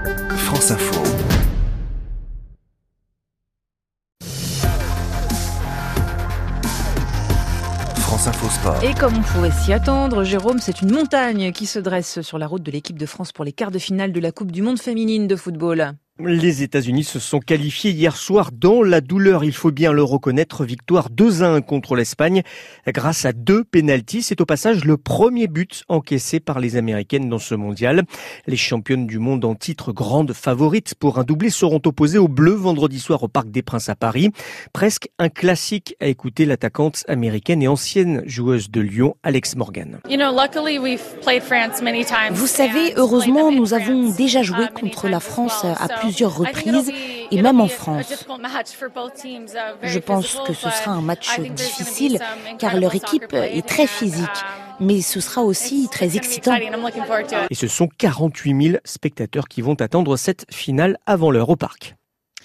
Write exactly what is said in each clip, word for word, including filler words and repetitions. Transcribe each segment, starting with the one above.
France Info. France Info Sport. Et comme on pouvait s'y attendre, Jérôme, c'est une montagne qui se dresse sur la route de l'équipe de France pour les quarts de finale de la Coupe du Monde féminine de football. Les États-Unis se sont qualifiés hier soir dans la douleur, il faut bien le reconnaître. Victoire deux à un contre l'Espagne grâce à deux pénaltys. C'est au passage le premier but encaissé par les Américaines dans ce mondial. Les championnes du monde en titre, grandes favorites pour un doublé, seront opposées aux Bleus vendredi soir au Parc des Princes à Paris. Presque un classique à écouter l'attaquante américaine et ancienne joueuse de Lyon, Alex Morgan. Vous savez, heureusement, nous avons déjà joué contre la France à plusieurs reprises et même en France. Je pense que ce sera un match difficile car leur équipe est très physique, mais ce sera aussi très excitant. Et ce sont quarante-huit mille spectateurs qui vont attendre cette finale avant l'heure au parc.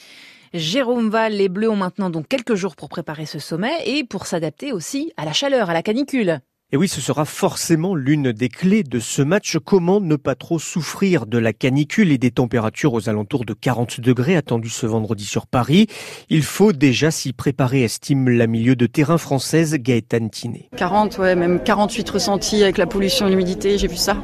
Jérôme Val, les Bleus ont maintenant donc quelques jours pour préparer ce sommet et pour s'adapter aussi à la chaleur, à la canicule. Et oui, ce sera forcément l'une des clés de ce match. Comment ne pas trop souffrir de la canicule et des températures aux alentours de quarante degrés attendues ce vendredi sur Paris? Il faut déjà s'y préparer, estime la milieu de terrain française Gaëtane Tiné. quarante, ouais, même quarante-huit ressentis avec la pollution et l'humidité, j'ai vu ça.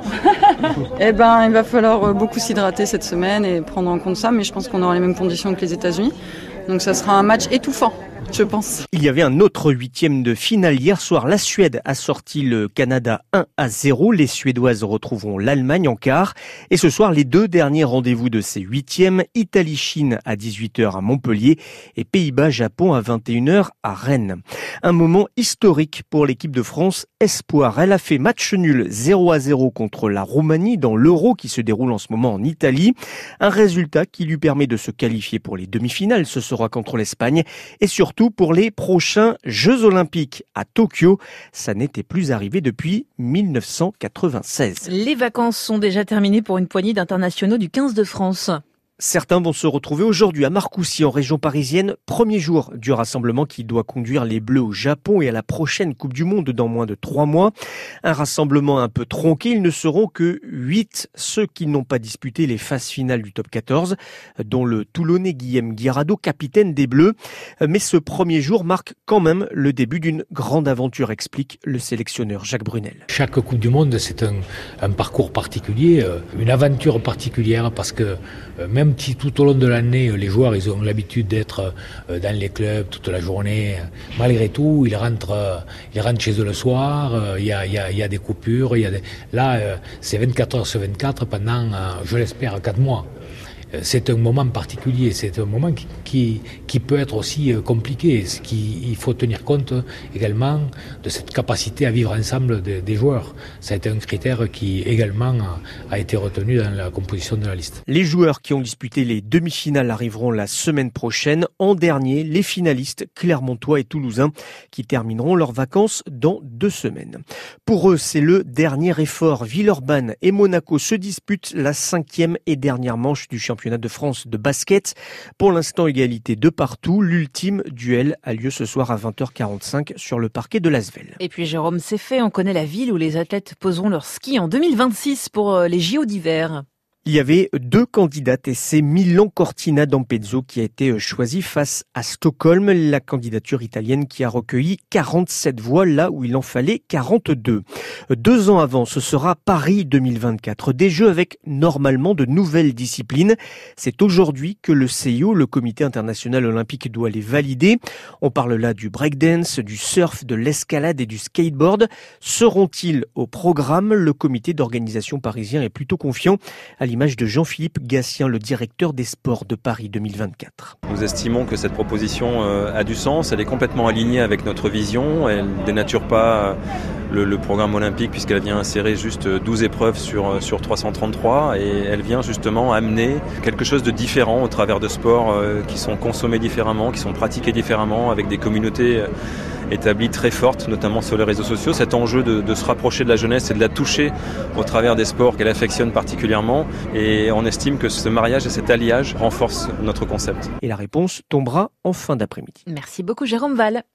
Eh ben, il va falloir beaucoup s'hydrater cette semaine et prendre en compte ça, mais je pense qu'on aura les mêmes conditions que les États-Unis. Donc ça sera un match étouffant, je pense. Il y avait un autre huitième de finale hier soir. La Suède a sorti le Canada un à zéro. Les Suédoises retrouveront l'Allemagne en quart. Et ce soir, les deux derniers rendez-vous de ces huitièmes. Italie-Chine à dix-huit heures à Montpellier et Pays-Bas-Japon à vingt et une heures à Rennes. Un moment historique pour l'équipe de France Espoir. Elle a fait match nul zéro à zéro contre la Roumanie dans l'Euro qui se déroule en ce moment en Italie. Un résultat qui lui permet de se qualifier pour les demi-finales. Ce sera contre l'Espagne et surtout pour les prochains Jeux Olympiques à Tokyo. Ça n'était plus arrivé depuis mille neuf cent quatre-vingt-seize. Les vacances sont déjà terminées pour une poignée d'internationaux du quinze de France. Certains vont se retrouver aujourd'hui à Marcoussis, en région parisienne. Premier jour du rassemblement qui doit conduire les Bleus au Japon et à la prochaine Coupe du Monde dans moins de trois mois. Un rassemblement un peu tronqué. Ils ne seront que huit, ceux qui n'ont pas disputé les phases finales du top quatorze, dont le Toulonnais Guillaume Guirado, capitaine des Bleus. Mais ce premier jour marque quand même le début d'une grande aventure, explique le sélectionneur Jacques Brunel. Chaque Coupe du Monde, c'est un, un parcours particulier, une aventure particulière parce que même Même si tout au long de l'année, les joueurs ils ont l'habitude d'être dans les clubs toute la journée, malgré tout, ils rentrent, ils rentrent chez eux le soir, il y a, il y a, il y a des coupures. Il y a des... Là, c'est vingt-quatre heures sur vingt-quatre pendant, je l'espère, quatre mois. C'est un moment particulier, c'est un moment qui, qui, qui peut être aussi compliqué. Ce qui, il faut tenir compte également de cette capacité à vivre ensemble de, des joueurs. Ça a été un critère qui également a, a été retenu dans la composition de la liste. Les joueurs qui ont disputé les demi-finales arriveront la semaine prochaine. En dernier, les finalistes clermontois et toulousains qui termineront leurs vacances dans deux semaines. Pour eux, c'est le dernier effort. Villeurbanne et Monaco se disputent la cinquième et dernière manche du championnat de France de basket. Pour l'instant, égalité de partout. L'ultime duel a lieu ce soir à vingt heures quarante-cinq sur le parquet de l'Asvel. Et puis Jérôme, c'est fait. On connaît la ville où les athlètes poseront leur ski en deux mille vingt-six pour les J O d'hiver. Il y avait deux candidates et c'est Milan Cortina d'Ampezzo qui a été choisi face à Stockholm, la candidature italienne qui a recueilli quarante-sept voix là où il en fallait quarante-deux. Deux ans avant, ce sera Paris deux mille vingt-quatre, des Jeux avec normalement de nouvelles disciplines. C'est aujourd'hui que le C I O, le Comité international olympique, doit les valider. On parle là du breakdance, du surf, de l'escalade et du skateboard. Seront-ils au programme? Le comité d'organisation parisien est plutôt confiant, à l'image de Jean-Philippe Gatien, le directeur des sports de Paris deux mille vingt-quatre. Nous estimons que cette proposition a du sens, elle est complètement alignée avec notre vision, elle ne dénature pas le, le programme olympique puisqu'elle vient insérer juste douze épreuves sur, sur trois cent trente-trois et elle vient justement amener quelque chose de différent au travers de sports qui sont consommés différemment, qui sont pratiqués différemment, avec des communautés établies très fortes, notamment sur les réseaux sociaux. Cet enjeu de, de se rapprocher de la jeunesse et de la toucher au travers des sports qu'elle affectionne particulièrement. Et on estime que ce mariage et cet alliage renforcent notre concept. Et la réponse tombera en fin d'après-midi. Merci beaucoup Jérôme Val.